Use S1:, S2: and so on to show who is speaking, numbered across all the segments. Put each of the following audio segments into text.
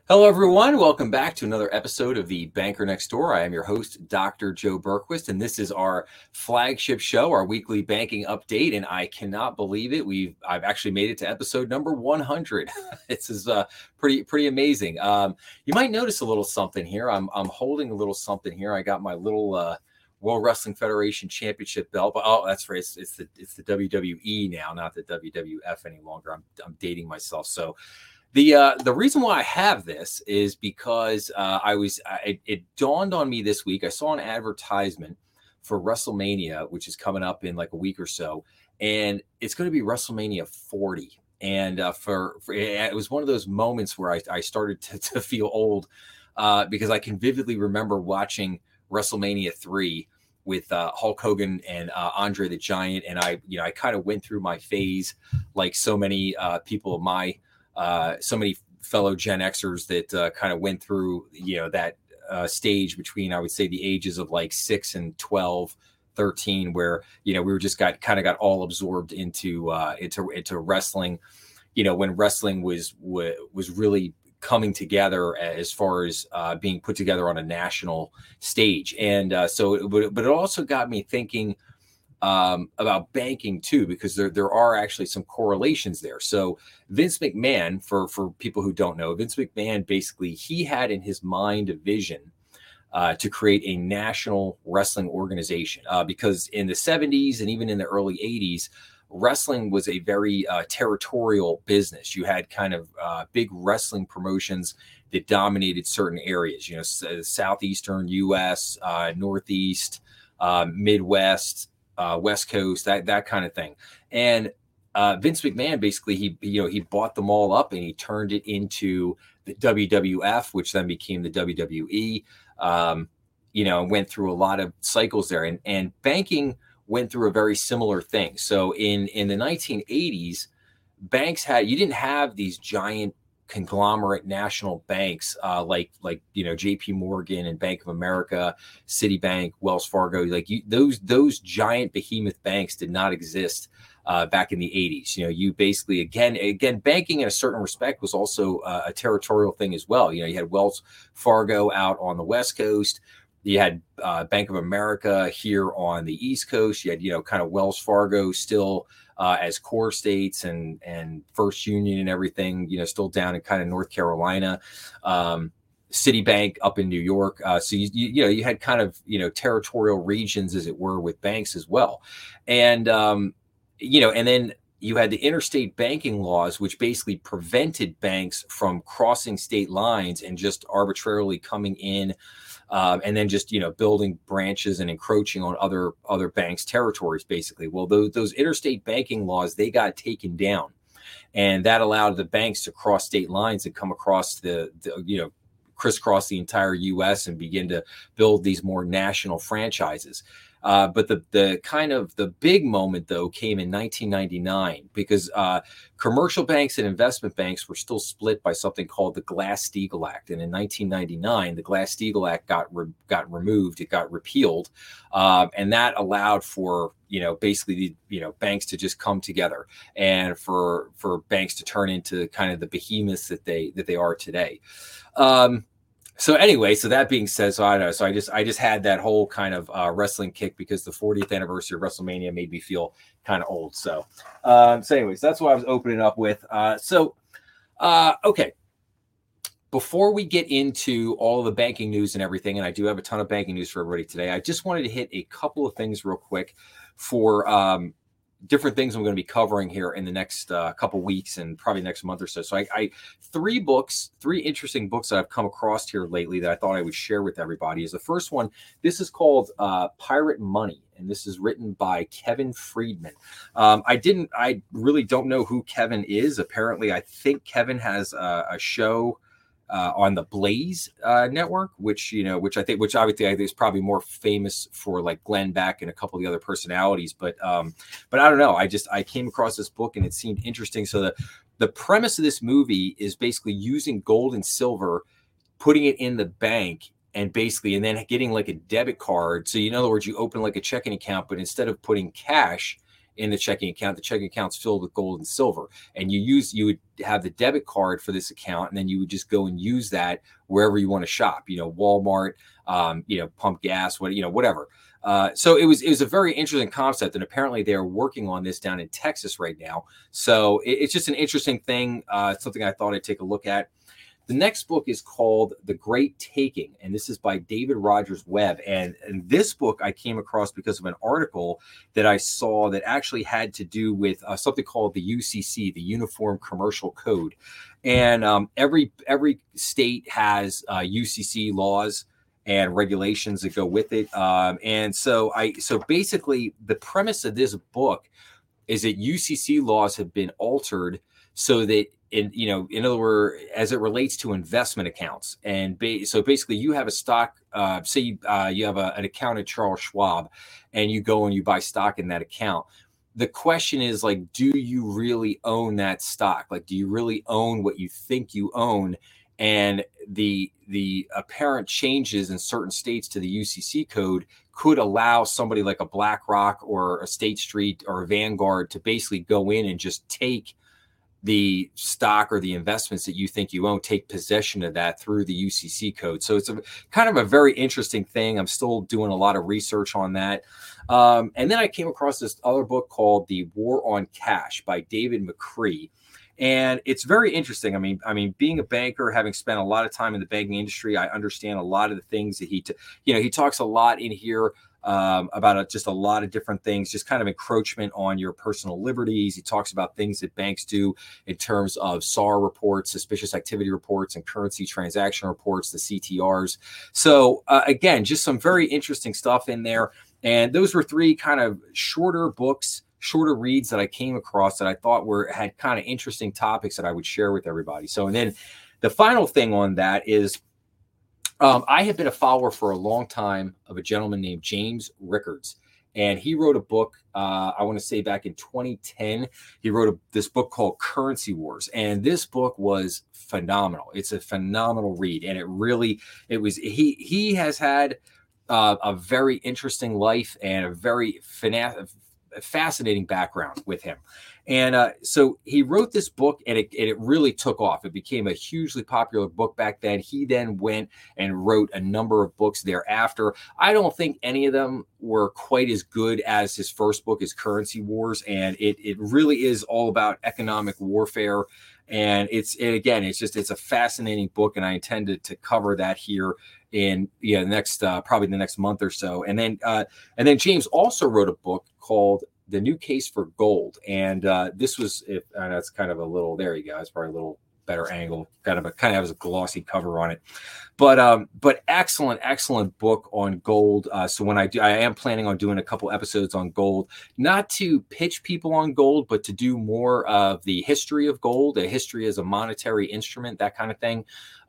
S1: Hello, everyone. Welcome back to another episode of the Banker Next Door. I am your host, Dr. Joe Berquist, and this is our flagship show, our weekly banking update. And I cannot believe it. I've actually made it to episode number 100. This is pretty amazing. You might notice a little something here. I'm holding a little something here. I got my little World Wrestling Federation Championship belt. But that's right. It's the WWE now, not the WWF any longer. I'm dating myself. So. The reason why I have this is because it dawned on me this week. I saw an advertisement for WrestleMania, which is coming up in like a week or so, and it's going to be WrestleMania 40. And it was one of those moments where I started to feel old because I can vividly remember watching WrestleMania 3 with Hulk Hogan and Andre the Giant, and I kind of went through my phase like so many people of my so many fellow Gen Xers that kind of went through, that stage between, I would say, the ages of like 6 and 12, 13, where, we were just got all absorbed into wrestling, when wrestling was really coming together as far as being put together on a national stage. And but it also got me thinking about banking too, because there are actually some correlations there. So Vince McMahon, for people who don't know, Vince McMahon, basically he had in his mind a vision to create a national wrestling organization because in the 70s and even in the early 80s, wrestling was a very territorial business. You had kind of big wrestling promotions that dominated certain areas, southeastern US, Northeast, Midwest, West Coast, that kind of thing. And Vince McMahon, basically, he bought them all up and he turned it into the WWF, which then became the WWE, and went through a lot of cycles there. And banking went through a very similar thing. So in the 1980s, you didn't have these giant conglomerate national banks like JP Morgan and Bank of America, Citibank, Wells Fargo. Those giant behemoth banks did not exist back in the 80s. You basically again banking in a certain respect was also a territorial thing as well. You had Wells Fargo out on the West Coast. You had Bank of America here on the East Coast. You had kind of Wells Fargo still as core states and First Union and everything, still down in kind of North Carolina, Citibank up in New York. So you had kind of territorial regions, as it were, with banks as well, and and then you had the interstate banking laws, which basically prevented banks from crossing state lines and just arbitrarily coming in. And then just building branches and encroaching on other banks' territories, basically. Well, those interstate banking laws, they got taken down, and that allowed the banks to cross state lines and come across crisscross the entire U.S. and begin to build these more national franchises. But the big moment, though, came in 1999 because commercial banks and investment banks were still split by something called the Glass-Steagall Act. And in 1999, the Glass-Steagall Act got removed. It got repealed. And that allowed for, basically, banks to just come together and for banks to turn into kind of the behemoths that they are today. So anyway, so that being said, so I don't know. So I just had that whole kind of wrestling kick because the 40th anniversary of WrestleMania made me feel kind of old. So anyways, that's what I was opening up with. Okay. Before we get into all the banking news and everything, and I do have a ton of banking news for everybody today, I just wanted to hit a couple of things real quick for different things I'm going to be covering here in the next couple weeks and probably next month or so. So three interesting books that I've come across here lately that I thought I would share with everybody is the first one. This is called Pirate Money, and this is written by Kevin Friedman. I really don't know who Kevin is. Apparently, I think Kevin has a show on the Blaze network, which I obviously I think is probably more famous for like Glenn Beck and a couple of the other personalities. But I don't know. I came across this book and it seemed interesting. So the premise of this movie is basically using gold and silver, putting it in the bank, and then getting like a debit card. So in other words, you open like a checking account, but instead of putting cash in the checking account. The checking account's filled with gold and silver, and you would have the debit card for this account, and then you would just go and use that wherever you want to shop, Walmart, pump gas, whatever. So it was a very interesting concept, and apparently they're working on this down in Texas right now. So it's just an interesting thing, something I thought I'd take a look at. The next book is called The Great Taking, and this is by David Rogers Webb. And this book I came across because of an article that I saw that actually had to do with something called the UCC, the Uniform Commercial Code. And every state has UCC laws and regulations that go with it. And so basically the premise of this book is that UCC laws have been altered so that in other words, as it relates to investment accounts. And so basically you have a stock, say you have an account at Charles Schwab, and you go and you buy stock in that account. The question is, like, do you really own that stock? Like, do you really own what you think you own? And the apparent changes in certain states to the UCC code could allow somebody like a BlackRock or a State Street or a Vanguard to basically go in and just take the stock or the investments that you think you own, take possession of that through the UCC code. So it's a kind of a very interesting thing. I'm still doing a lot of research on that. And then I came across this other book called The War on Cash by David McCree. And it's very interesting. I mean, being a banker, having spent a lot of time in the banking industry, I understand a lot of the things that he talks a lot in here about just a lot of different things, just kind of encroachment on your personal liberties. He talks about things that banks do in terms of SAR reports, suspicious activity reports, and currency transaction reports, the CTRs. So again, just some very interesting stuff in there. And those were three kind of shorter books, shorter reads that I came across that I thought had kind of interesting topics that I would share with everybody. So, and then the final thing on that is I have been a follower for a long time of a gentleman named James Rickards. And he wrote a book, I want to say back in 2010, he wrote this book called Currency Wars. And this book was phenomenal. It's a phenomenal read. And he has had a very interesting life and a very fascinating background with him. And so he wrote this book, and it really took off. It became a hugely popular book back then. He then went and wrote a number of books thereafter. I don't think any of them were quite as good as his first book, his Currency Wars. And it really is all about economic warfare. And it's a fascinating book, and I intend to cover that here in probably the next month or so. And then James also wrote a book called The New Case for Gold. And this was, that's kind of a little, there you go. It's probably a little better angle, kind of has a glossy cover on it, but excellent book on gold. So when I am planning on doing a couple episodes on gold, not to pitch people on gold, but to do more of the history of gold, a history as a monetary instrument, that kind of thing.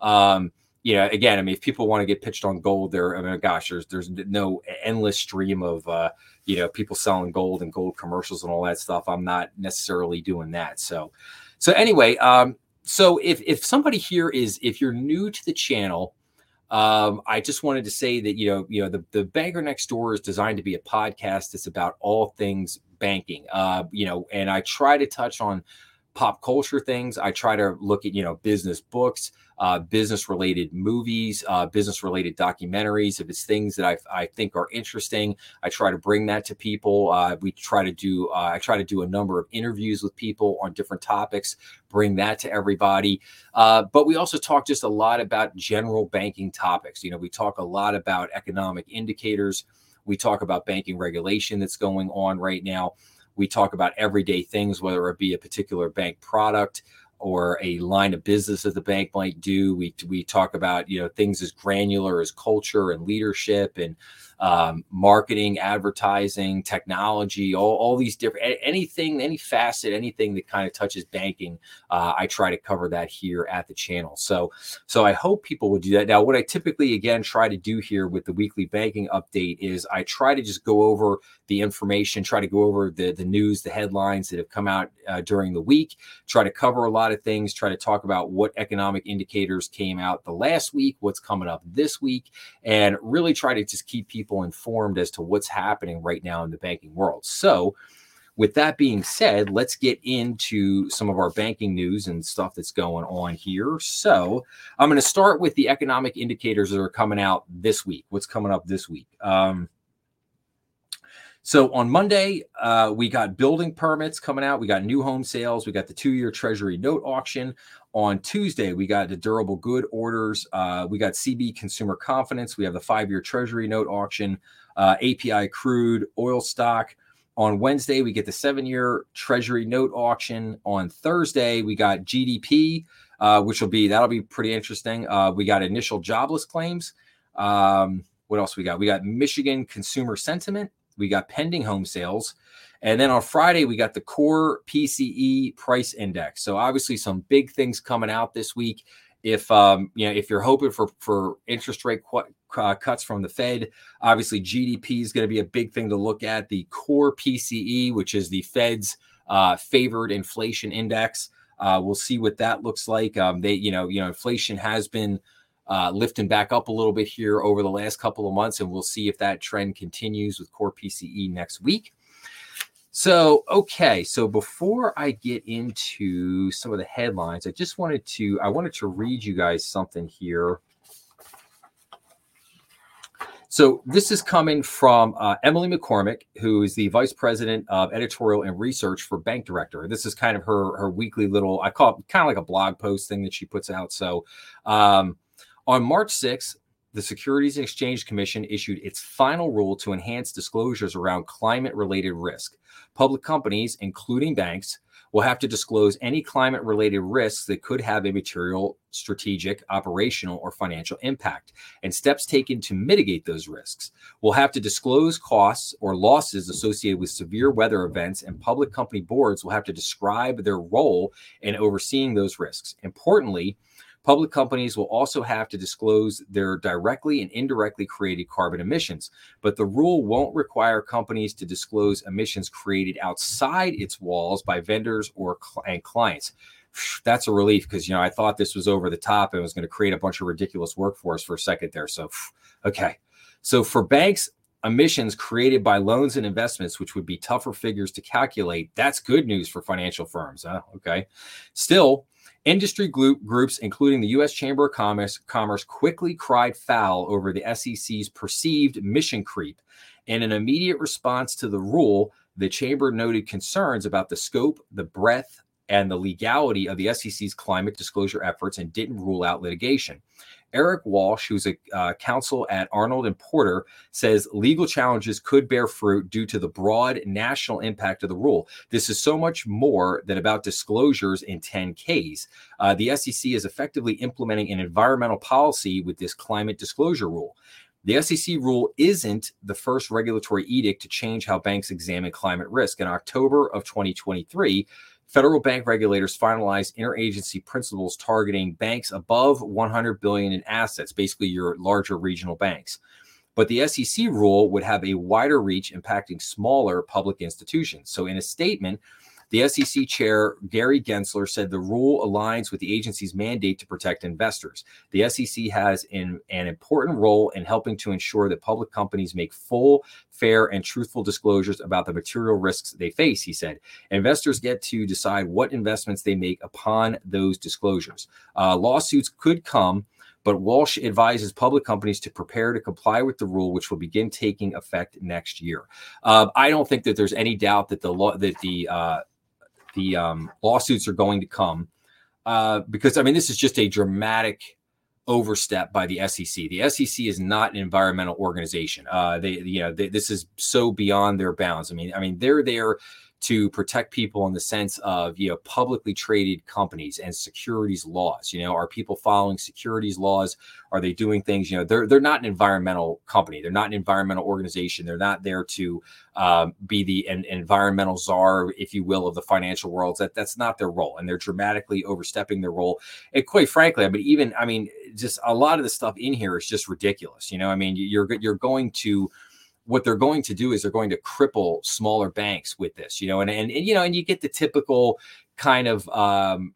S1: Again, if people want to get pitched on gold, there's no endless stream of, people selling gold and gold commercials and all that stuff. I'm not necessarily doing that. So anyway, so if somebody here if you're new to the channel, I just wanted to say that, the Banker Next Door is designed to be a podcast that's about all things banking, and I try to touch on pop culture things. I try to look at, business books, business related movies, business related documentaries. If it's things that I think are interesting, I try to bring that to people. I try to do a number of interviews with people on different topics, bring that to everybody. But we also talk just a lot about general banking topics. We talk a lot about economic indicators. We talk about banking regulation that's going on right now. We talk about everyday things, whether it be a particular bank product or a line of business that the bank might do. We talk about, things as granular as culture and leadership and marketing, advertising, technology, all these different, anything, any facet, anything that kind of touches banking. I try to cover that here at the channel. So I hope people would do that. Now, what I typically, again, try to do here with the weekly banking update is I try to just go over the information, try to go over the news, the headlines that have come out during the week, try to cover a lot of things, try to talk about what economic indicators came out the last week, what's coming up this week, and really try to just keep people informed as to what's happening right now in the banking world. So with that being said, let's get into some of our banking news and stuff that's going on here. So I'm going to start with the economic indicators that are coming out this week. What's coming up this week? So on Monday, we got building permits coming out. We got new home sales. We got the 2-year Treasury note auction. On Tuesday, we got the durable good orders. We got CB consumer confidence. We have the 5-year Treasury note auction, API crude, oil stock. On Wednesday, we get the 7-year Treasury note auction. On Thursday, we got GDP, that'll be pretty interesting. We got initial jobless claims. What else we got? We got Michigan consumer sentiment. We got pending home sales. And then on Friday, we got the core PCE price index. So obviously some big things coming out this week. If you're hoping for interest rate cuts from the Fed, obviously GDP is going to be a big thing to look at. The core PCE, which is the Fed's favored inflation index, we'll see what that looks like. Inflation has been lifting back up a little bit here over the last couple of months, and we'll see if that trend continues with core PCE next week. So before I get into some of the headlines, I wanted to read you guys something here. So this is coming from Emily McCormick, who is the Vice President of Editorial and Research for Bank Director. This is kind of her weekly little, I call it kind of like a blog post thing that she puts out. So on March 6th, the Securities and Exchange Commission issued its final rule to enhance disclosures around climate-related risk. Public companies, including banks, will have to disclose any climate-related risks that could have a material, strategic, operational, or financial impact, and steps taken to mitigate those risks. Will have to disclose costs or losses associated with severe weather events, and public company boards will have to describe their role in overseeing those risks. Importantly, public companies will also have to disclose their directly and indirectly created carbon emissions, but the rule won't require companies to disclose emissions created outside its walls by vendors and clients. That's a relief because, I thought this was over the top and was going to create a bunch of ridiculous workforce for a second there. So, okay. So for banks, emissions created by loans and investments, which would be tougher figures to calculate, that's good news for financial firms. Okay. Still, industry groups, including the U.S. Chamber of Commerce, quickly cried foul over the SEC's perceived mission creep. In an immediate response to the rule, the chamber noted concerns about the scope, the breadth, and the legality of the SEC's climate disclosure efforts and didn't rule out litigation. Eric Walsh, who's a counsel at Arnold and Porter, says legal challenges could bear fruit due to the broad national impact of the rule. This is so much more than about disclosures in 10-Ks. The SEC is effectively implementing an environmental policy with this climate disclosure rule. The SEC rule isn't the first regulatory edict to change how banks examine climate risk. In October of 2023, federal bank regulators finalized interagency principles targeting banks above $100 billion in assets, basically your larger regional banks. But the SEC rule would have a wider reach, impacting smaller public institutions. So in a statement, the SEC chair, Gary Gensler, said the rule aligns with the agency's mandate to protect investors. The SEC has an important role in helping to ensure that public companies make full, fair, and truthful disclosures about the material risks they face, he said. Investors get to decide what investments they make upon those disclosures. Lawsuits could come, but Walsh advises public companies to prepare to comply with the rule, which will begin taking effect next year. I don't think that there's any doubt that the lawsuits are going to come because, this is just a dramatic overstep by the SEC. The SEC is not an environmental organization. This is so beyond their bounds. They're there to protect people in the sense of, publicly traded companies and securities laws. Are people following securities laws? Are they doing things? They're not an environmental company. They're not an environmental organization. They're not there to be an environmental czar, if you will, of the financial world. That's not their role, and they're dramatically overstepping their role. And quite frankly, just a lot of the stuff in here is just ridiculous. You're going to. What they're going to do is they're going to cripple smaller banks with this, and you get the typical kind of,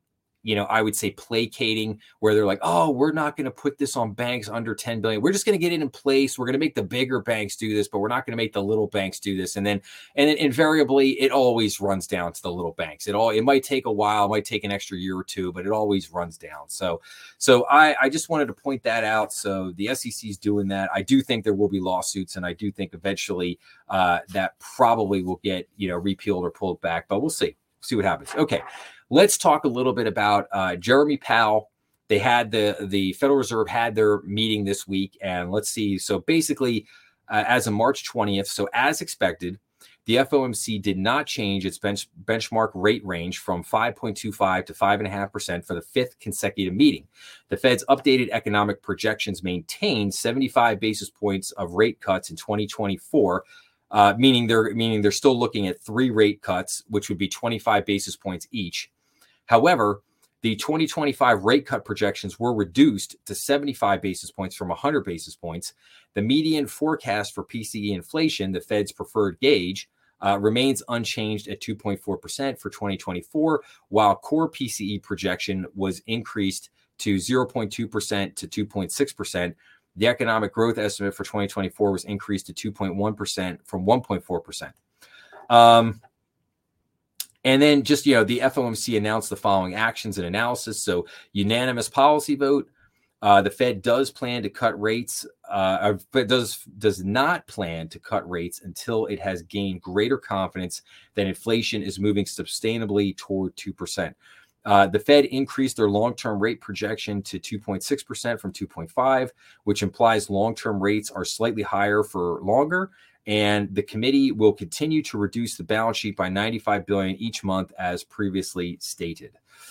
S1: I would say placating, where they're like, oh, we're not going to put this on banks under 10 billion. We're just going to get it in place. We're going to make the bigger banks do this, but we're not going to make the little banks do this. And then invariably it always runs down to the little banks. It might take a while, it might take an extra year or two, but it always runs down. So I just wanted to point that out. So the SEC is doing that. I do think there will be lawsuits, and I do think eventually that probably will get, repealed or pulled back, but we'll see what happens. Okay. Let's talk a little bit about Jeremy Powell. They had the Federal Reserve had their meeting this week, and let's see. So basically, as of March 20th, so as expected, the FOMC did not change its benchmark rate range from 5.25 to 5.5% for the fifth consecutive meeting. The Fed's updated economic projections maintained 75 basis points of rate cuts in 2024. Meaning they're still looking at 3 rate cuts, which would be 25 basis points each. However, the 2025 rate cut projections were reduced to 75 basis points from 100 basis points. The median forecast for PCE inflation, the Fed's preferred gauge, remains unchanged at 2.4% for 2024, while core PCE projection was increased to 0.2% to 2.6%. The economic growth estimate for 2024 was increased to 2.1% from 1.4%. And then just, the FOMC announced the following actions and analysis. So unanimous policy vote. The Fed does plan to cut rates, but does not plan to cut rates until it has gained greater confidence that inflation is moving sustainably toward 2%. The Fed increased their long-term rate projection to 2.6% from 2.5%, which implies long-term rates are slightly higher for longer. And the committee will continue to reduce the balance sheet by $95 billion each month, as previously stated.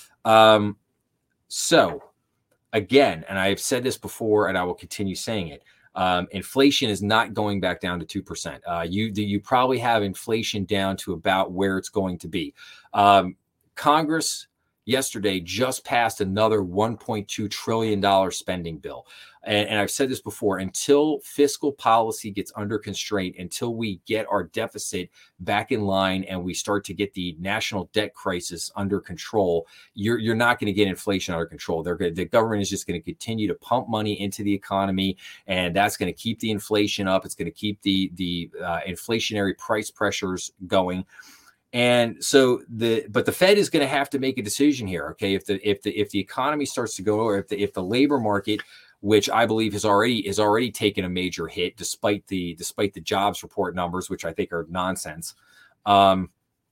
S1: So again, and I've said this before, and I will continue saying it, inflation is not going back down to 2%. You probably have inflation down to about where it's going to be. Congress yesterday just passed another $1.2 trillion spending bill. And I've said this before, until fiscal policy gets under constraint, until we get our deficit back in line and we start to get the national debt crisis under control, you're not going to get inflation under control. The government is just going to continue to pump money into the economy, and that's going to keep the inflation up. It's going to keep the inflationary price pressures going. And so the Fed is going to have to make a decision here. Okay, if the economy starts to go, or if the labor market, which I believe has already taken a major hit despite the jobs report numbers, which I think are nonsense. They're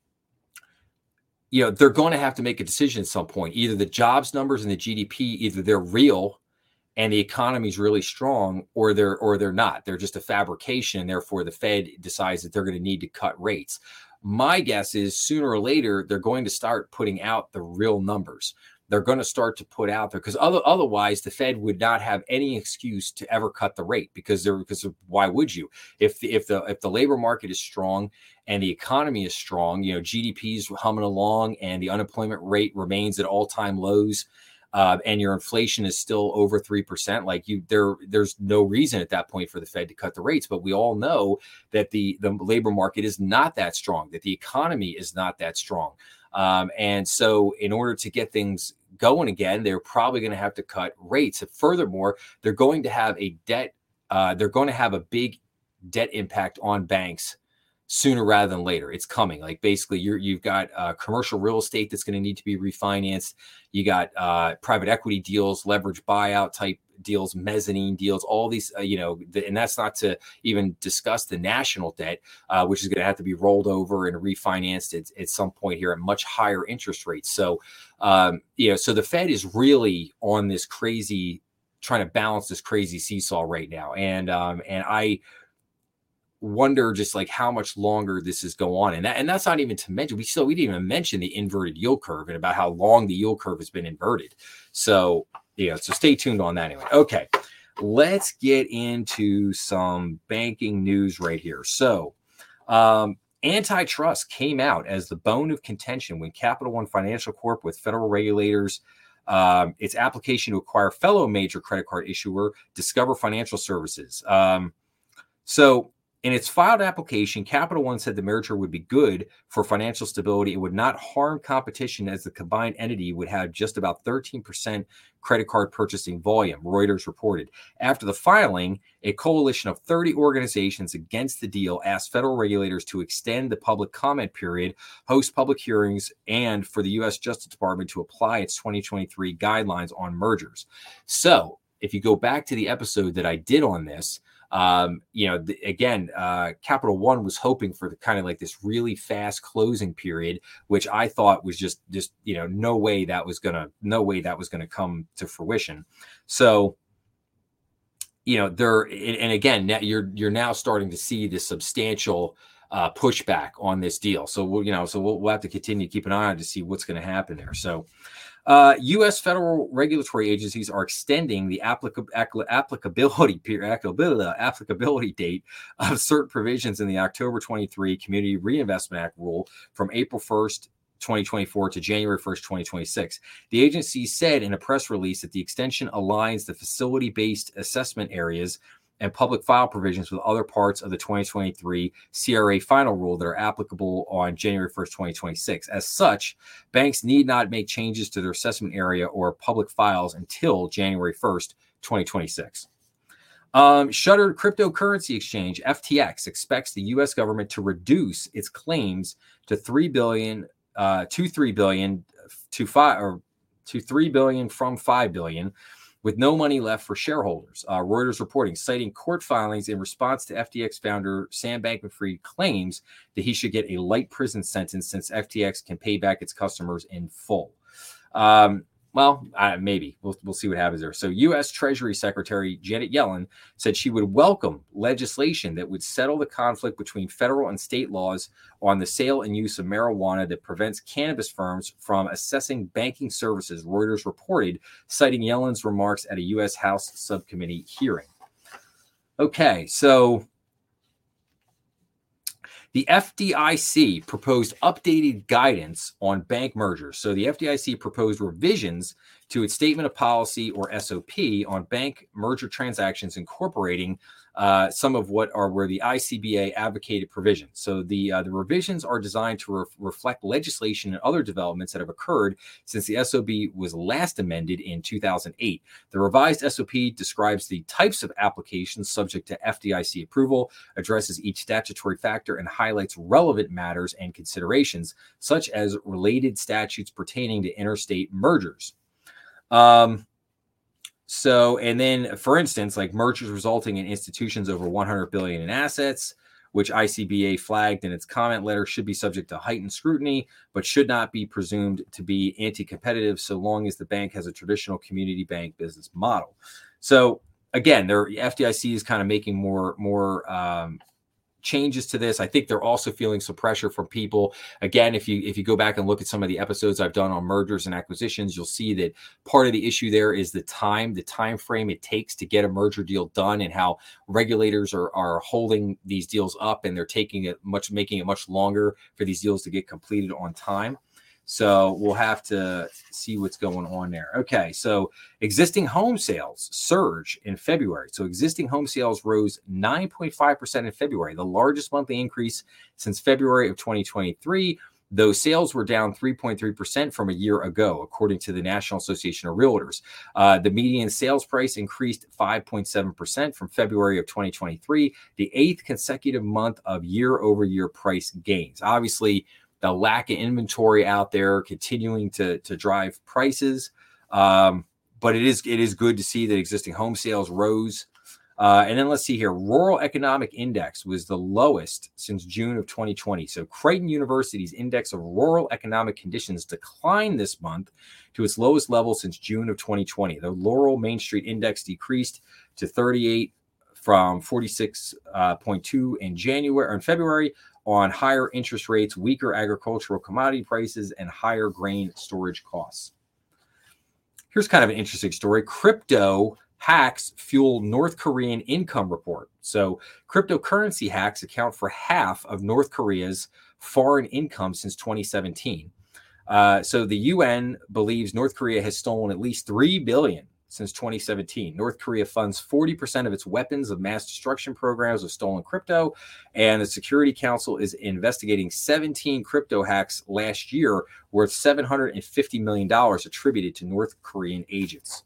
S1: going to have to make a decision at some point. Either the jobs numbers and the GDP, either they're real and the economy is really strong, or they're not. They're just a fabrication, and therefore the Fed decides that they're going to need to cut rates. My guess is sooner or later, they're going to start putting out the real numbers. They're going to start to put out there, because otherwise the Fed would not have any excuse to ever cut the rate, because why would you? If the labor market is strong and the economy is strong, GDP is humming along and the unemployment rate remains at all-time lows, and your inflation is still over 3%, there's no reason at that point for the Fed to cut the rates. But we all know that the labor market is not that strong, that the economy is not that strong. And so in order to get things going again, they're probably going to have to cut rates. And furthermore, they're going to have a big debt impact on banks sooner rather than later. It's coming. Basically, you've got commercial real estate that's going to need to be refinanced. You got private equity deals, leverage buyout type deals, mezzanine deals, all these, and that's not to even discuss the national debt, which is going to have to be rolled over and refinanced at some point here at much higher interest rates. So, so the Fed is really on this trying to balance this crazy seesaw right now. And I wonder just how much longer this is go on. And that's not even to mention, we didn't even mention the inverted yield curve and about how long the yield curve has been inverted. So, so stay tuned on that anyway. Okay, let's get into some banking news right here. So, antitrust came out as the bone of contention when Capital One Financial Corp with federal regulators, its application to acquire fellow major credit card issuer Discover Financial Services. So In its filed application, Capital One said the merger would be good for financial stability. It would not harm competition as the combined entity would have just about 13% credit card purchasing volume, Reuters reported. After the filing, a coalition of 30 organizations against the deal asked federal regulators to extend the public comment period, host public hearings, and for the U.S. Justice Department to apply its 2023 guidelines on mergers. So if you go back to the episode that I did on this, Capital One was hoping for the kind of like this really fast closing period, which I thought was just no way that was gonna come to fruition. So, you're now starting to see this substantial pushback on this deal. So we'll have to continue to keep an eye on to see what's going to happen there. So. U.S. federal regulatory agencies are extending the applicability date of certain provisions in the October 23 Community Reinvestment Act rule from April 1st, 2024 to January 1st, 2026. The agency said in a press release that the extension aligns the facility-based assessment areas and public file provisions with other parts of the 2023 CRA final rule that are applicable on January 1st, 2026. As such, banks need not make changes to their assessment area or public files until January 1st, 2026. Shuttered cryptocurrency exchange FTX expects the U.S. government to reduce its claims to $3 billion from $5 billion. With no money left for shareholders. Reuters reporting, citing court filings in response to FTX founder Sam Bankman-Fried claims that he should get a light prison sentence since FTX can pay back its customers in full. Maybe. We'll see what happens there. So U.S. Treasury Secretary Janet Yellen said she would welcome legislation that would settle the conflict between federal and state laws on the sale and use of marijuana that prevents cannabis firms from assessing banking services, Reuters reported, citing Yellen's remarks at a U.S. House subcommittee hearing. Okay, so the FDIC proposed updated guidance on bank mergers. So the FDIC proposed revisions to its statement of policy, or SOP, on bank merger transactions, incorporating some of what were the ICBA advocated provisions. So the revisions are designed to reflect legislation and other developments that have occurred since the SOP was last amended in 2008. The revised SOP describes the types of applications subject to FDIC approval, addresses each statutory factor, and highlights relevant matters and considerations, such as related statutes pertaining to interstate mergers. And then, for instance, like mergers resulting in institutions over $100 billion in assets, which ICBA flagged in its comment letter, should be subject to heightened scrutiny, but should not be presumed to be anti-competitive so long as the bank has a traditional community bank business model. So again, the FDIC is kind of making more changes to this. I think they're also feeling some pressure from people. Again, if you go back and look at some of the episodes I've done on mergers and acquisitions, you'll see that part of the issue there is the time frame it takes to get a merger deal done, and how regulators are holding these deals up, and they're making it much longer for these deals to get completed on time. So we'll have to see what's going on there. Okay, so existing home sales surge in February. So existing home sales rose 9.5% in February, the largest monthly increase since February of 2023, though sales were down 3.3% from a year ago, according to the National Association of Realtors. The median sales price increased 5.7% from February of 2023, the eighth consecutive month of year-over-year price gains. Obviously, the lack of inventory out there continuing to drive prices. But it is good to see that existing home sales rose. And then let's see here. Rural Economic Index was the lowest since June of 2020. So Creighton University's index of rural economic conditions declined this month to its lowest level since June of 2020. The Laurel Main Street Index decreased to 38 from 46.2 in February, on higher interest rates, weaker agricultural commodity prices, and higher grain storage costs. Here's kind of an interesting story. Crypto hacks fuel North Korean income report. So cryptocurrency hacks account for half of North Korea's foreign income since 2017. So the UN believes North Korea has stolen at least $3 billion since 2017. North Korea funds 40% of its weapons of mass destruction programs with stolen crypto, and the Security Council is investigating 17 crypto hacks last year worth $750 million attributed to North Korean agents.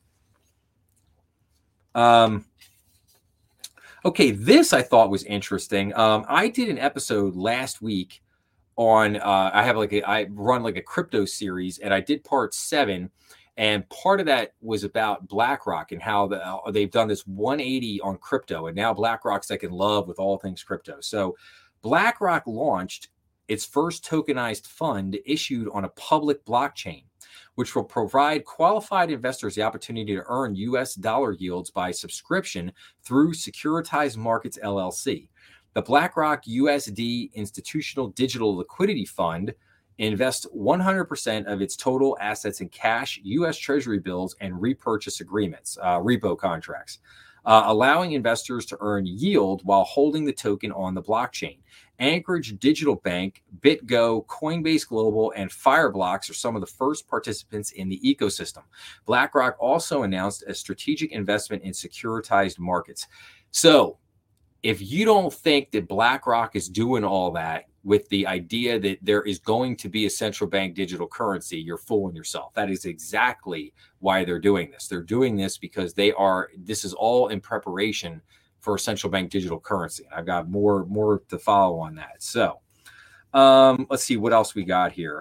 S1: Okay, this I thought was interesting. I did an episode last week on I run like a crypto series, and I did part 7, and part of that was about BlackRock and how they've done this 180 on crypto, and now BlackRock's like in love with all things crypto. So BlackRock launched its first tokenized fund issued on a public blockchain, which will provide qualified investors the opportunity to earn U.S. dollar yields by subscription through Securitized Markets LLC. The BlackRock USD Institutional Digital Liquidity Fund invests 100% of its total assets in cash, U.S. Treasury bills, and repurchase agreements, repo contracts, allowing investors to earn yield while holding the token on the blockchain. Anchorage Digital Bank, BitGo, Coinbase Global, and Fireblocks are some of the first participants in the ecosystem. BlackRock also announced a strategic investment in securitized markets. So, if you don't think that BlackRock is doing all that with the idea that there is going to be a central bank digital currency, you're fooling yourself. That is exactly why they're doing this. They're doing this because this is all in preparation for a central bank digital currency. I've got more to follow on that. So let's see what else we got here.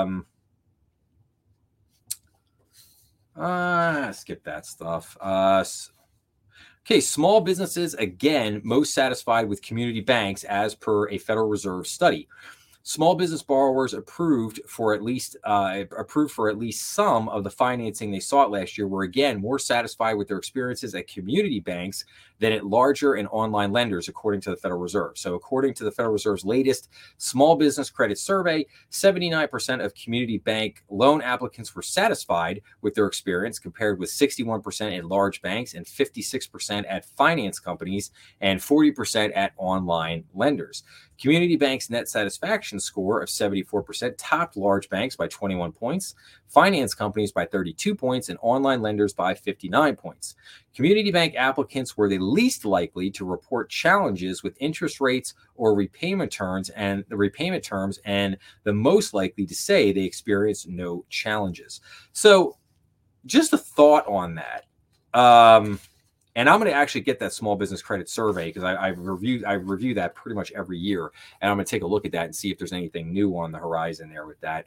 S1: Skip that stuff. Okay, small businesses, again, most satisfied with community banks as per a Federal Reserve study. Small business borrowers approved for at least some of the financing they sought last year were, again, more satisfied with their experiences at community banks than at larger and online lenders, according to the Federal Reserve. So according to the Federal Reserve's latest small business credit survey, 79% of community bank loan applicants were satisfied with their experience, compared with 61% at large banks and 56% at finance companies and 40% at online lenders. Community Bank's net satisfaction score of 74% topped large banks by 21 points, finance companies by 32 points, and online lenders by 59 points. Community Bank applicants were the least likely to report challenges with interest rates or repayment terms, and the most likely to say they experienced no challenges. So, just a thought on that. And I'm going to actually get that small business credit survey because I review that pretty much every year, and I'm going to take a look at that and see if there's anything new on the horizon there with that.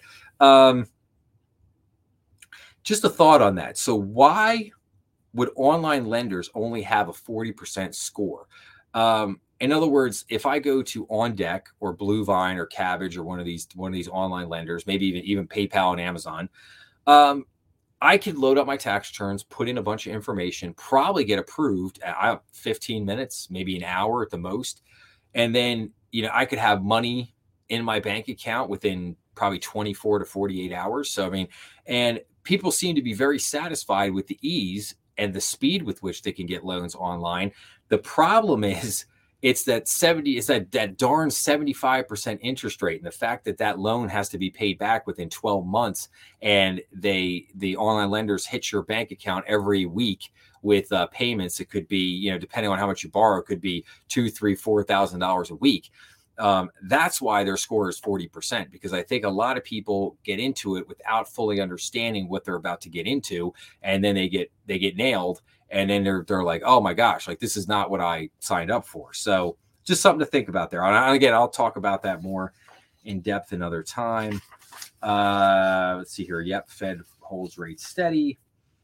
S1: Just a thought on that. So why would online lenders only have a 40% score? In other words, if I go to OnDeck or Bluevine or Kabbage or one of these online lenders, maybe even PayPal and Amazon, I could load up my tax returns, put in a bunch of information, probably get approved at 15 minutes, maybe an hour at the most. And then, I could have money in my bank account within probably 24 to 48 hours. So, and people seem to be very satisfied with the ease and the speed with which they can get loans online. The problem is, it's that darn 75% interest rate, and the fact that loan has to be paid back within 12 months, and the online lenders hit your bank account every week with payments. It could be, depending on how much you borrow, it could be $2,000, $3,000, $4,000 a week. That's why their score is 40%, because I think a lot of people get into it without fully understanding what they're about to get into, and then they get nailed. And then they're like, oh my gosh, like this is not what I signed up for. So just something to think about there. And again, I'll talk about that more in depth another time. Let's see here. Yep, Fed holds rates steady.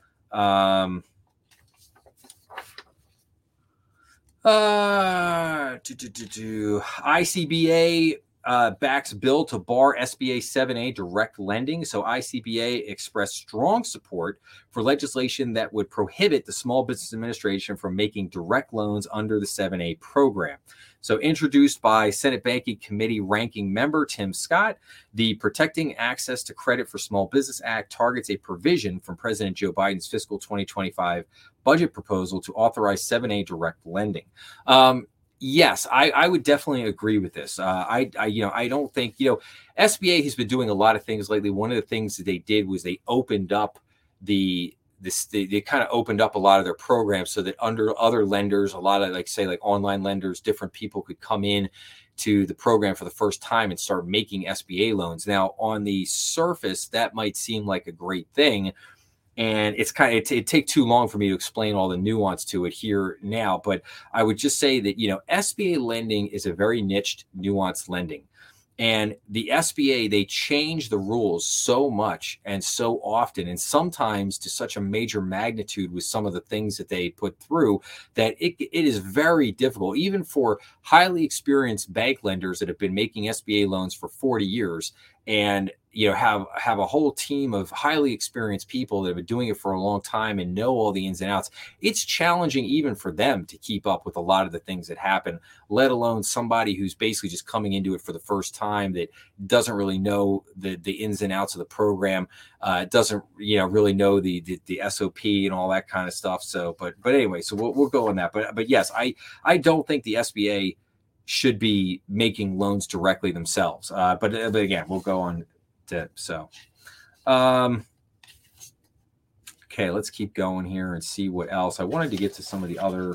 S1: ICBA backs bill to bar SBA 7A direct lending. So ICBA expressed strong support for legislation that would prohibit the Small Business Administration from making direct loans under the 7A program. So introduced by Senate Banking Committee ranking member Tim Scott, the Protecting Access to Credit for Small Business Act targets a provision from President Joe Biden's fiscal 2025 budget proposal to authorize 7A direct lending. Yes, I would definitely agree with this. I don't think, SBA has been doing a lot of things lately. One of the things that they did was they opened up the they kind of opened up a lot of their programs so that under other lenders, a lot of like online lenders, different people could come in to the program for the first time and start making SBA loans. Now, on the surface, that might seem like a great thing. And it's kind of, it'd take too long for me to explain all the nuance to it here now. But I would just say that, SBA lending is a very niched, nuanced lending. And the SBA, they change the rules so much and so often, and sometimes to such a major magnitude with some of the things that they put through, that it is very difficult, even for highly experienced bank lenders that have been making SBA loans for 40 years and have a whole team of highly experienced people that have been doing it for a long time and know all the ins and outs. It's challenging even for them to keep up with a lot of the things that happen, let alone somebody who's basically just coming into it for the first time that doesn't really know the ins and outs of the program, doesn't really know the SOP and all that kind of stuff. So, but anyway, so we'll go on that. But yes, I don't think the SBA should be making loans directly themselves. But again, we'll go on. Okay, let's keep going here and see what else. I wanted to get to some of the other.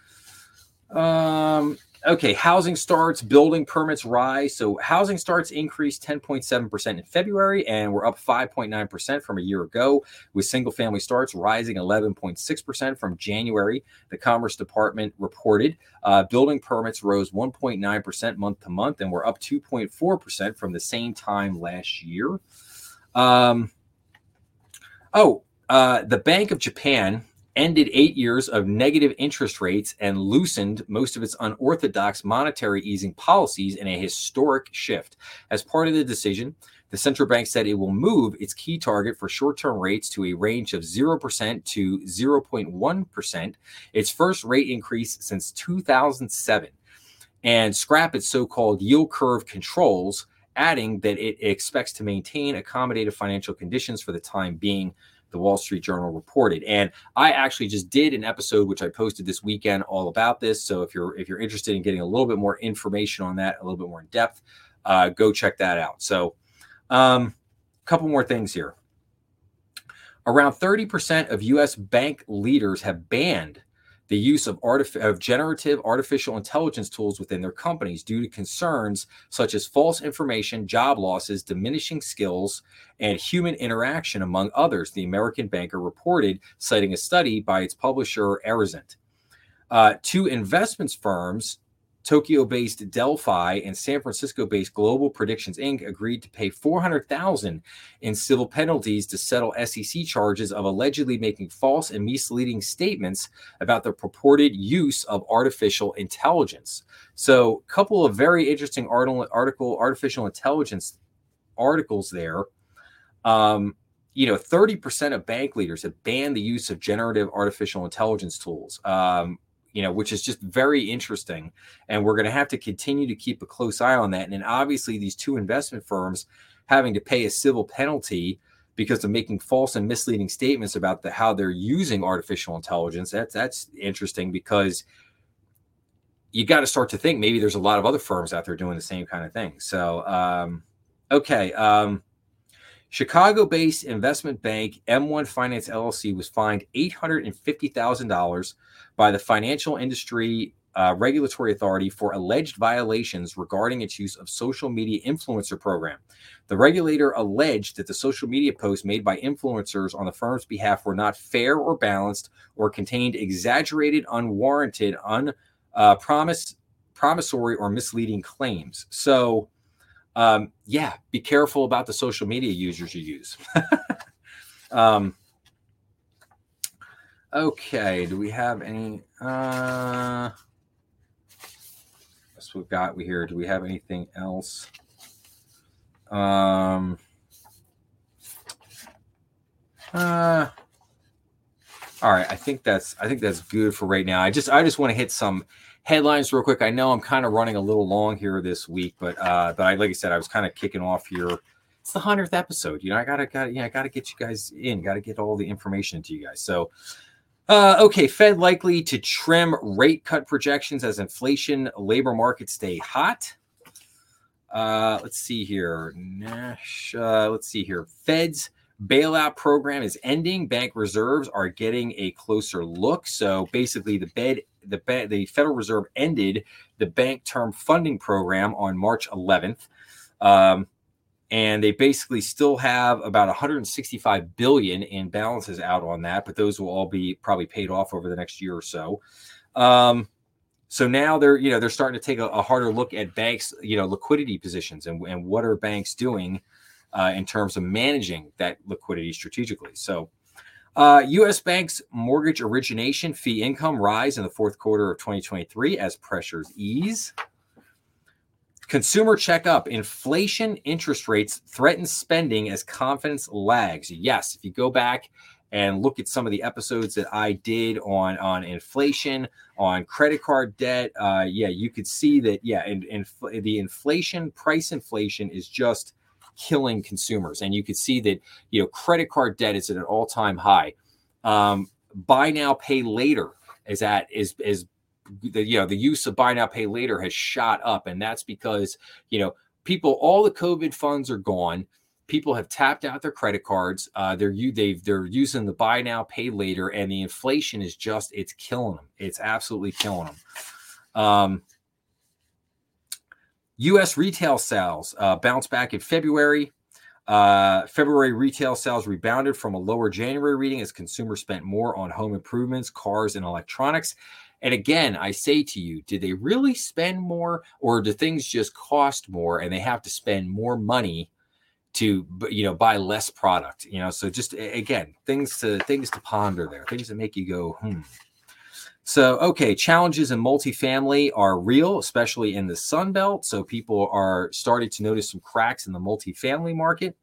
S1: Okay, housing starts, building permits rise. So housing starts increased 10.7% in February, and we're up 5.9% from a year ago, with single family starts rising 11.6% from January. The Commerce Department reported building permits rose 1.9% month to month, and we're up 2.4% from the same time last year. The Bank of Japan ended 8 years of negative interest rates and loosened most of its unorthodox monetary easing policies in a historic shift. As part of the decision, the central bank said it will move its key target for short-term rates to a range of 0% to 0.1%, its first rate increase since 2007, and scrap its so-called yield curve controls, adding that it expects to maintain accommodative financial conditions for the time being, the Wall Street Journal reported. And I actually just did an episode, which I posted this weekend, all about this. So if you're interested in getting a little bit more information on that, a little bit more in depth, go check that out. So a couple more things here. Around 30% of U.S. bank leaders have banned the use of generative artificial intelligence tools within their companies due to concerns such as false information, job losses, diminishing skills, and human interaction, among others, the American Banker reported, citing a study by its publisher, Arizent. Two investments firms, Tokyo-based Delphi and San Francisco-based Global Predictions Inc., agreed to pay $400,000 in civil penalties to settle SEC charges of allegedly making false and misleading statements about the purported use of artificial intelligence. So, a couple of very interesting artificial intelligence articles there. 30% of bank leaders have banned the use of generative artificial intelligence tools. Which is just very interesting. And we're going to have to continue to keep a close eye on that. And then obviously these two investment firms having to pay a civil penalty because of making false and misleading statements about how they're using artificial intelligence. That's interesting, because you got to start to think maybe there's a lot of other firms out there doing the same kind of thing. So, Chicago-based investment bank M1 Finance LLC was fined $850,000 by the Financial Industry Regulatory Authority for alleged violations regarding its use of social media influencer program. The regulator alleged that the social media posts made by influencers on the firm's behalf were not fair or balanced, or contained exaggerated, unwarranted, promissory, or misleading claims. So, be careful about the social media users you use. Okay, do we have any? That's what got we here. Do we have anything else? All right, I think that's good for right now. I just want to hit some headlines real quick. I know I'm kind of running a little long here this week, but like I said, I was kind of kicking off here. It's the 100th episode. I gotta get you guys in. Got to get all the information to you guys. So, okay, Fed likely to trim rate cut projections as inflation, labor markets stay hot. Let's see here. Let's see here. Fed's bailout program is ending. Bank reserves are getting a closer look. So basically, the Federal Reserve ended the Bank Term Funding Program on March 11th. And they basically still have about 165 billion in balances out on that, but those will all be probably paid off over the next year or so. So now they're starting to take a harder look at banks, liquidity positions and what are banks doing in terms of managing that liquidity strategically. So U.S. banks mortgage origination fee income rise in the fourth quarter of 2023 as pressures ease. Consumer checkup: inflation interest rates threaten spending as confidence lags. Yes, if you go back and look at some of the episodes that I did on inflation, on credit card debt, you could see that, the price inflation is just killing consumers. And you could see that, credit card debt is at an all-time high. Buy now, pay later the use of buy now, pay later has shot up. And that's because, all the COVID funds are gone. People have tapped out their credit cards. They're using the buy now, pay later, and the inflation is it's killing them. It's absolutely killing them. U.S. retail sales bounced back in February. February retail sales rebounded from a lower January reading as consumers spent more on home improvements, cars, and electronics. And again, I say to you, did they really spend more, or do things just cost more and they have to spend more money to, buy less product? So just, again, things to ponder there, things that make you go, So, okay, challenges in multifamily are real, especially in the Sun Belt. So people are starting to notice some cracks in the multifamily market.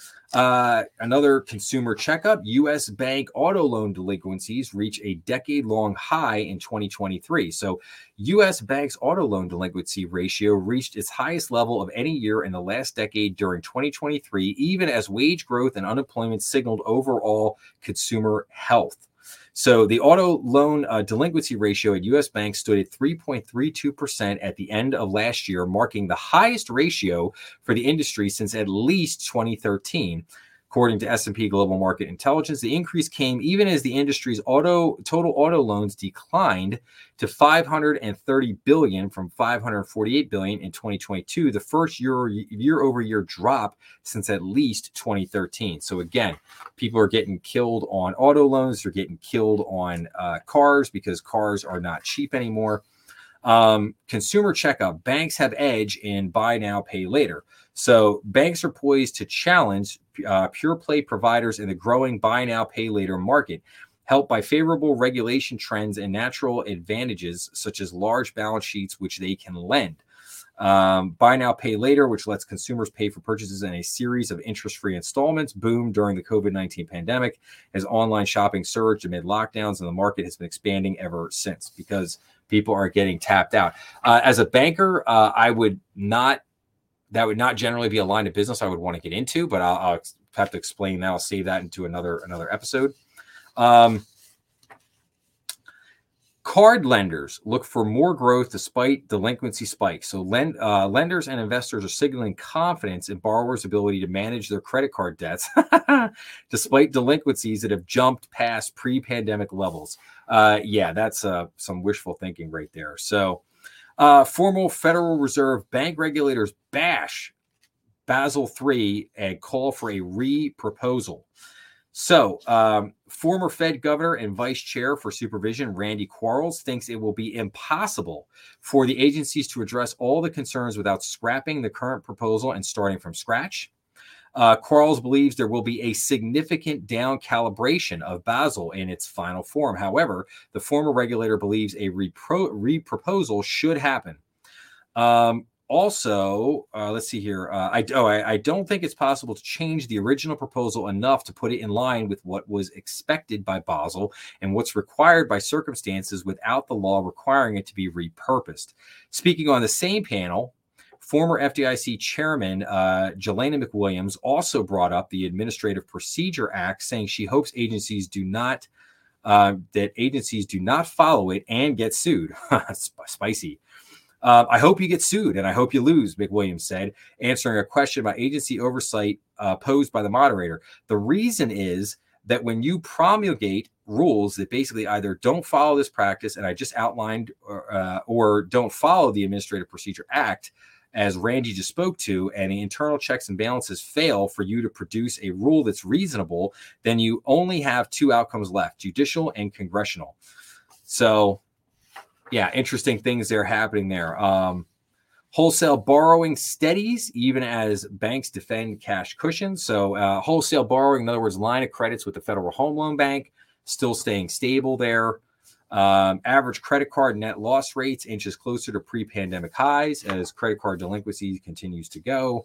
S1: Another consumer checkup: U.S. bank auto loan delinquencies reach a decade-long high in 2023. So U.S. banks auto loan delinquency ratio reached its highest level of any year in the last decade during 2023, even as wage growth and unemployment signaled overall consumer health. So the auto loan delinquency ratio at U.S. banks stood at 3.32% at the end of last year, marking the highest ratio for the industry since at least 2013. According to S&P Global Market Intelligence, the increase came even as the industry's total auto loans declined to $530 billion from $548 billion in 2022, the first year-over-year drop since at least 2013. So again, people are getting killed on auto loans. They're getting killed on cars because cars are not cheap anymore. Consumer checkup: banks have edge in buy now, pay later. So banks are poised to challenge pure play providers in the growing buy now, pay later market, helped by favorable regulation trends and natural advantages such as large balance sheets, which they can lend. Buy now, pay later, which lets consumers pay for purchases in a series of interest-free installments, boomed during the COVID-19 pandemic as online shopping surged amid lockdowns, and the market has been expanding ever since because people are getting tapped out. As a banker, that would not generally be a line of business I would want to get into, but I'll have to explain that. I'll save that into another episode. Card lenders look for more growth despite delinquency spikes. So lenders and investors are signaling confidence in borrowers' ability to manage their credit card debts despite delinquencies that have jumped past pre-pandemic levels. That's some wishful thinking right there. So former Federal Reserve bank regulators bash Basel III and call for a re-proposal. So former Fed governor and vice chair for supervision, Randy Quarles, thinks it will be impossible for the agencies to address all the concerns without scrapping the current proposal and starting from scratch. Quarles believes there will be a significant down calibration of Basel in its final form. However, the former regulator believes a re-proposal should happen. Let's see here. I don't think it's possible to change the original proposal enough to put it in line with what was expected by Basel and what's required by circumstances without the law requiring it to be repurposed. Speaking on the same panel, former FDIC chairman Jelena McWilliams also brought up the Administrative Procedure Act, saying she hopes agencies do not follow it and get sued. Spicy. I hope you get sued and I hope you lose, McWilliams said, answering a question about agency oversight posed by the moderator. The reason is that when you promulgate rules that basically either don't follow this practice, and I just outlined, or don't follow the Administrative Procedure Act, as Randy just spoke to, and the internal checks and balances fail for you to produce a rule that's reasonable, then you only have two outcomes left: judicial and congressional. So, yeah, interesting things that are happening there. Wholesale borrowing steadies even as banks defend cash cushions. So wholesale borrowing, in other words, line of credits with the Federal Home Loan Bank, still staying stable there. Average credit card net loss rates inches closer to pre-pandemic highs as credit card delinquency continues to go.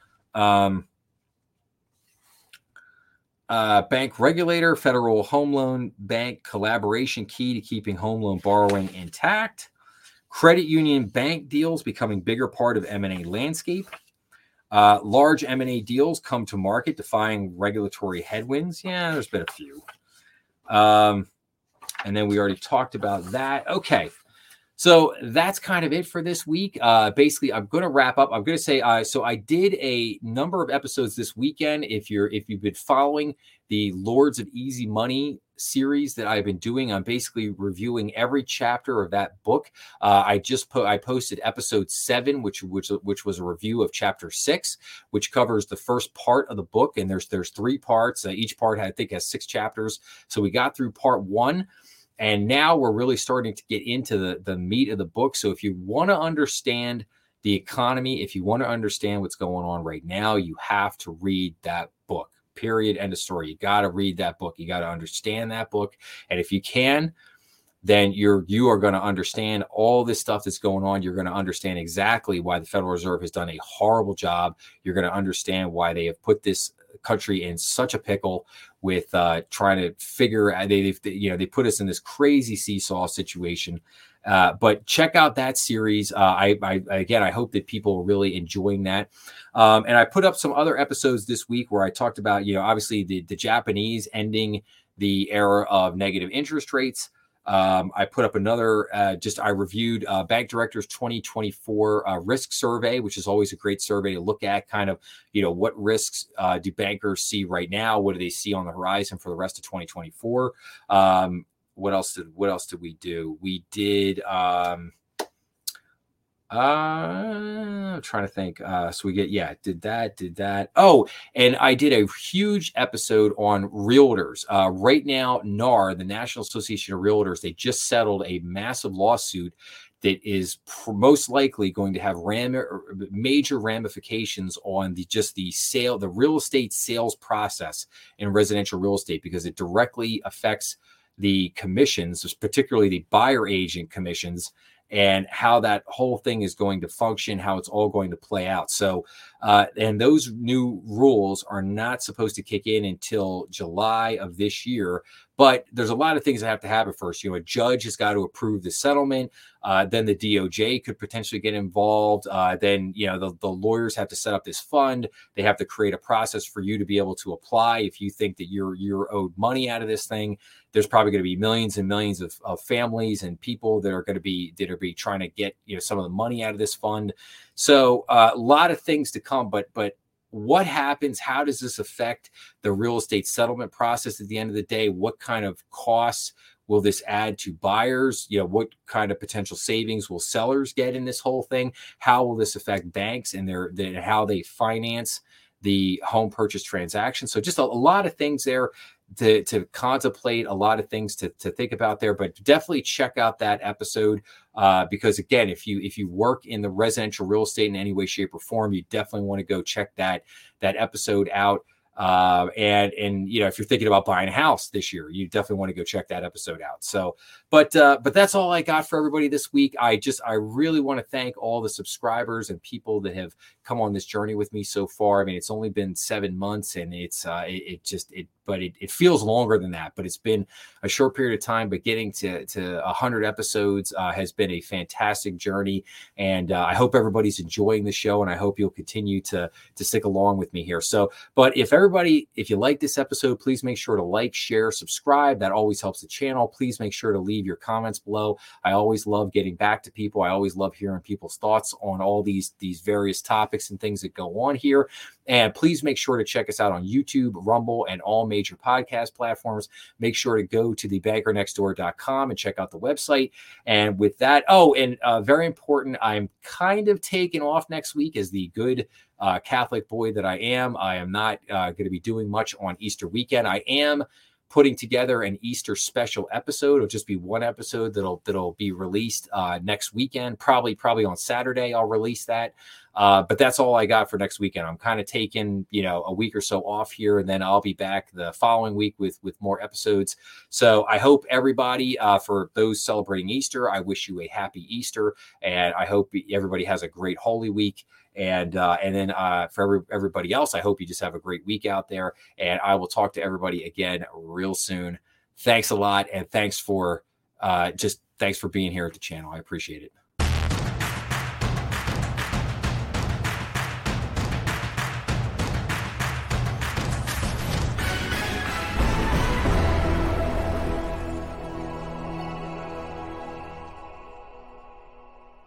S1: Bank regulator, Federal Home Loan Bank collaboration key to keeping home loan borrowing intact. Credit union bank deals becoming bigger part of M&A landscape. Large M&A deals come to market defying regulatory headwinds. Yeah, there's been a few. And then we already talked about that. Okay. So that's kind of it for this week. Basically, I'm going to wrap up. I'm going to say, so I did a number of episodes this weekend. If you've been following the Lords of Easy Money series that I've been doing, I'm basically reviewing every chapter of that book. I posted episode 7, which was a review of chapter 6, which covers the first part of the book. And there's 3 parts. Each part I think has 6 chapters. So we got through part 1. And now we're really starting to get into the meat of the book. So if you want to understand the economy, if you want to understand what's going on right now, you have to read that book. Period. End of story. You got to read that book. You got to understand that book. And if you can, then you are going to understand all this stuff that's going on. You're going to understand exactly why the Federal Reserve has done a horrible job. You're going to understand why they have put this country in such a pickle with trying to figure out. They put us in this crazy seesaw situation. But check out that series. I hope that people are really enjoying that. And I put up some other episodes this week where I talked about, obviously the Japanese ending the era of negative interest rates. I put up another, I reviewed Bank Director's 2024 risk survey, which is always a great survey to look at, kind of, what risks do bankers see right now? What do they see on the horizon for the rest of 2024? What else did we do? We did, I'm trying to think. Did that. Oh, and I did a huge episode on realtors. Right now, NAR, the National Association of Realtors, they just settled a massive lawsuit that is most likely going to have major ramifications on the real estate sales process in residential real estate, because it directly affects the commissions, particularly the buyer agent commissions, and how that whole thing is going to function, how it's all going to play out. So, and those new rules are not supposed to kick in until July of this year. But there's a lot of things that have to happen first. A judge has got to approve the settlement. Then the DOJ could potentially get involved. Then, the lawyers have to set up this fund. They have to create a process for you to be able to apply. If you think that you're owed money out of this thing, there's probably going to be millions and millions of families and people that are going to be trying to get, some of the money out of this fund. So a lot of things to come, but what happens? How does this affect the real estate settlement process at the end of the day? What kind of costs will this add to buyers? What kind of potential savings will sellers get in this whole thing? How will this affect banks and how they finance the home purchase transaction? So just a lot of things there to contemplate, a lot of things to think about there, but definitely check out that episode because again, if you work in the residential real estate in any way, shape, or form, you definitely want to go check that episode out. And if you're thinking about buying a house this year, you definitely want to go check that episode out. So, but that's all I got for everybody this week. I really want to thank all the subscribers and people that have come on this journey with me so far. I mean, it's only been 7 months and it feels longer than that, but it's been a short period of time, but getting to 100 episodes has been a fantastic journey. And I hope everybody's enjoying the show, and I hope you'll continue to stick along with me here. So, but if you like this episode, please make sure to like, share, subscribe. That always helps the channel. Please make sure to leave your comments below. I always love getting back to people. I always love hearing people's thoughts on all these various topics and things that go on here. And please make sure to check us out on YouTube, Rumble, and all major podcast platforms. Make sure to go to thebankernextdoor.com and check out the website. And with that, very important, I'm kind of taking off next week as the good Catholic boy that I am. I am not going to be doing much on Easter weekend. I am putting together an Easter special episode. It'll just be one episode that'll be released next weekend. Probably on Saturday I'll release that. But that's all I got for next weekend. I'm kind of taking, a week or so off here, and then I'll be back the following week with more episodes. So I hope everybody, for those celebrating Easter, I wish you a happy Easter, and I hope everybody has a great Holy Week. And then for everybody else, I hope you just have a great week out there. And I will talk to everybody again real soon. Thanks a lot, and thanks for being here at the channel. I appreciate it.